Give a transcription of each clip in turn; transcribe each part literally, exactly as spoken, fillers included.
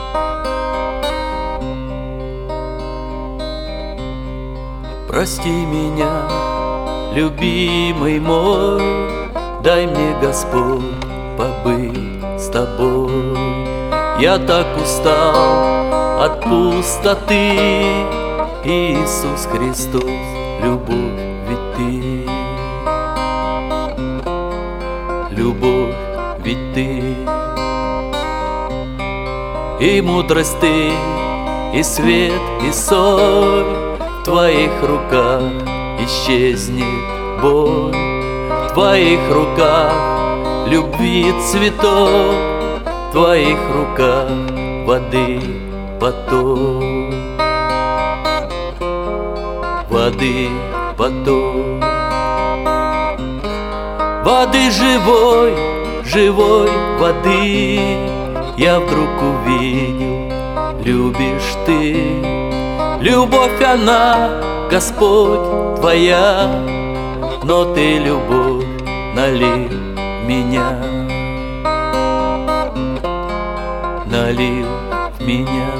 Прости меня, любимый мой, дай мне, Господь, побыть с тобой. Я так устал от пустоты, Иисус Христос, любовь ведь ты, любовь ведь ты, и мудрость ты, и свет, и соль. В твоих руках исчезнет боль, в твоих руках любви цветок, в твоих руках воды поток, воды поток, воды живой, живой воды. Я вдруг увидел, любишь ты. Любовь она, Господь, твоя, но ты, любовь, налил меня, налил в меня.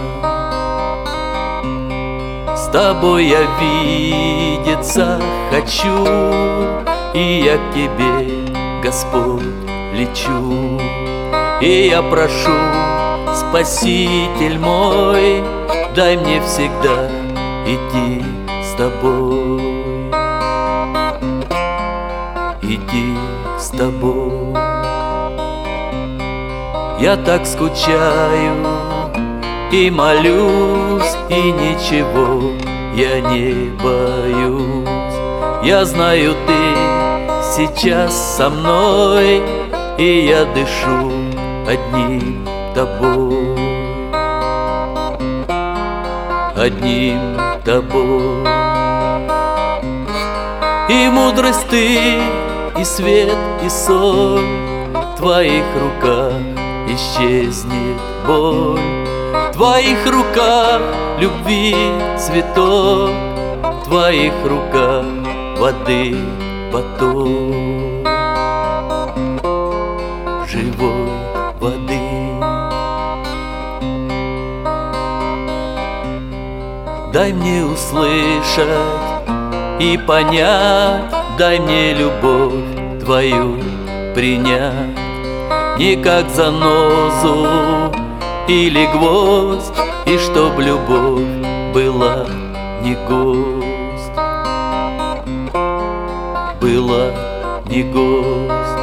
С тобой я видеться хочу, и я к тебе, Господь, лечу. И я прошу, Спаситель мой, дай мне всегда идти с тобой, идти с тобой. Я так скучаю и молюсь, и ничего я не боюсь. Я знаю, ты сейчас со мной, и я дышу одним тобой, одним тобой. И мудрость ты, и свет, и соль, в твоих руках исчезнет боль, в твоих руках любви цветок, в твоих руках воды поток, живой воды. Дай мне услышать и понять, дай мне любовь твою принять, не как занозу или гвоздь, и чтоб любовь была не гость, была не гость,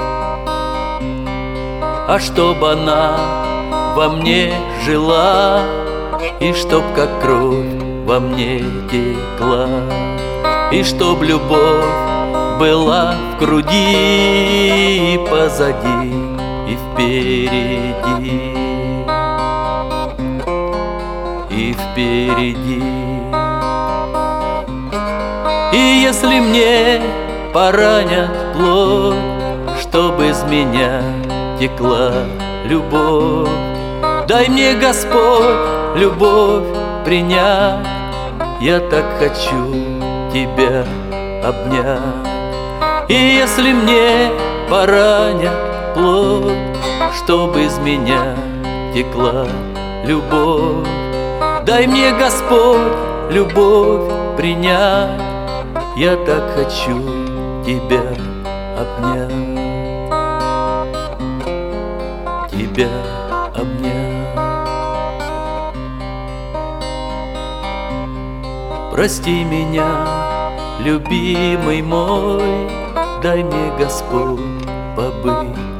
а чтоб она во мне жила, и чтоб как кровь во мне текла, и чтоб любовь была в груди, и позади, и впереди, и впереди. И если мне поранят плоть, чтоб из меня текла любовь, дай мне, Господь, любовь принять. Я так хочу тебя обнять. И если мне поранят плоть, чтоб из меня текла любовь, дай мне, Господь, любовь принять. Я так хочу тебя обнять, тебя обнять. Прости меня, любимый мой, дай мне, Господь, побыть